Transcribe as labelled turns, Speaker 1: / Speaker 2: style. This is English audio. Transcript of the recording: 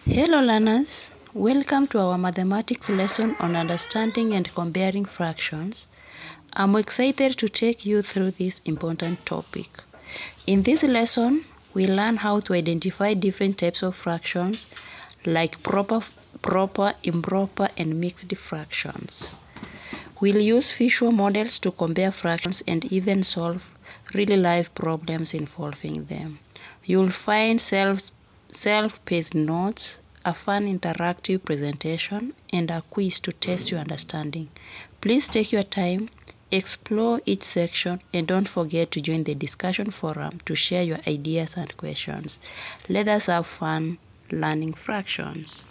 Speaker 1: Hello learners, welcome to our mathematics lesson on understanding and comparing fractions. I'm excited to take you through this important topic. In this lesson, we learn how to identify different types of fractions like proper, improper, and mixed fractions. We'll use visual models to compare fractions and even solve really live problems involving them. You'll find self-paced notes, a fun interactive presentation, and a quiz to test your understanding. Please take your time, explore each section, and don't forget to join the discussion forum to share your ideas and questions. Let us have fun learning fractions.